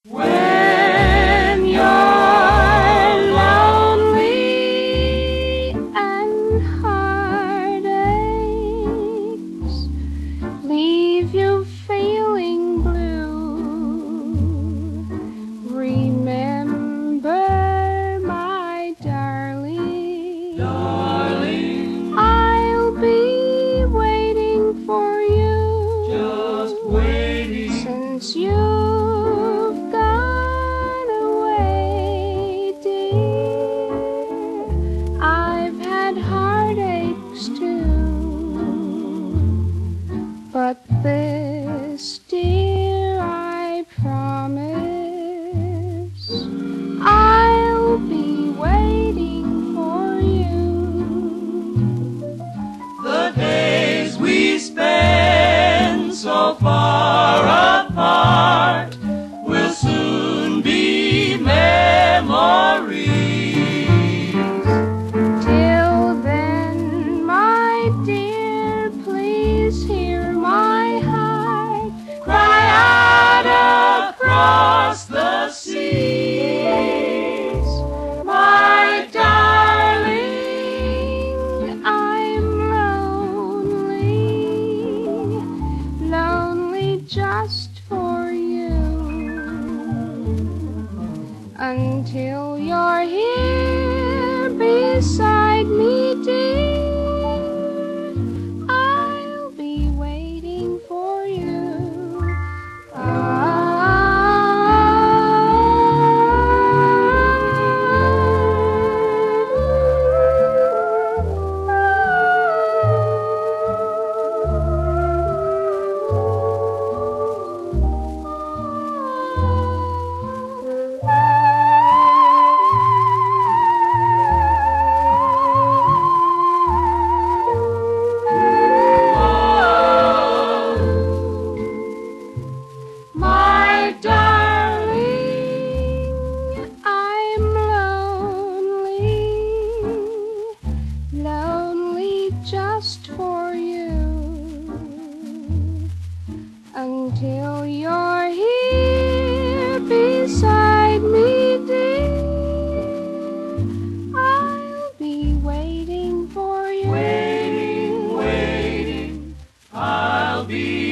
When you're lonely and heartaches leave you feeling blue, remember, my darling, I'll be waiting for you, just waiting, since you've gone away, dear. I've had heartaches too, but this, dear, I promise I'll be waiting for you. the days we spend so far apart will soon be memories. Till then, my dear, please hear my heart Cry out across the seas, my darling, I'm lonely just for you. Until you're here beside me, dear, I'll be waiting for you. My darling, I'm lonely just for you. Until you're here beside me, dear, I'll be waiting for you. waiting, I'll be